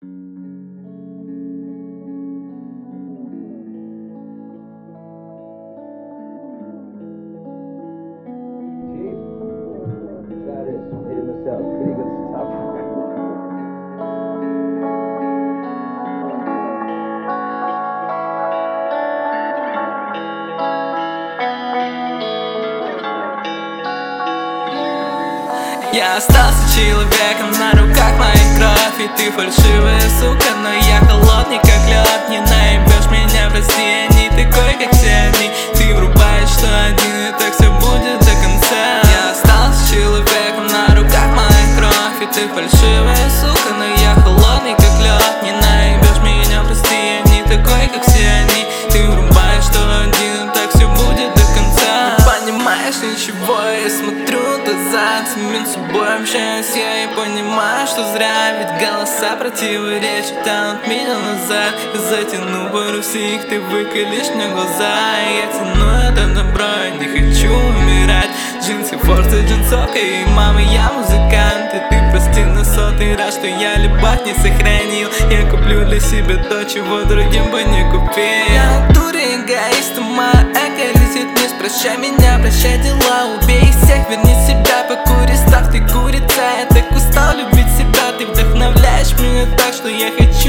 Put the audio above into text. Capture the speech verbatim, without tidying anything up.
Я остался человеком, на руках моих кровь, и ты фальшивая сука, но я холодный как лед. Не наебешь меня, прости, я не такой, как все они. Ты врубаешь, что один, и так все будет до конца. Я остался человеком, на руках моих кровь, и ты фальшивая сука, но я холодный как лед. Не наебешь меня, прости, я не такой, как все они. Ты врубаешь, что один, и так все будет до конца. Не понимаешь ничего, я смотрю назад, самим собой общаюсь я и понимаю, что зря. Ведь голоса противоречат, тянут меня назад. Я затяну пару всех, ты выколешь мне глаза. Я тяну это добро, я не хочу умирать. Джинсы, форсы, джинсовка и мама, я музыкант. И ты прости на сотый раз, что я любовь не сохранил. Я куплю для себя то, чего другим бы не купил. Я дура, эгоист, моя эго летит вниз. Прощай меня, прощай дела, убей всех, верни себя, покури, став ты курица. Я так устал любить себя, ты вдохновляешь меня так, что я хочу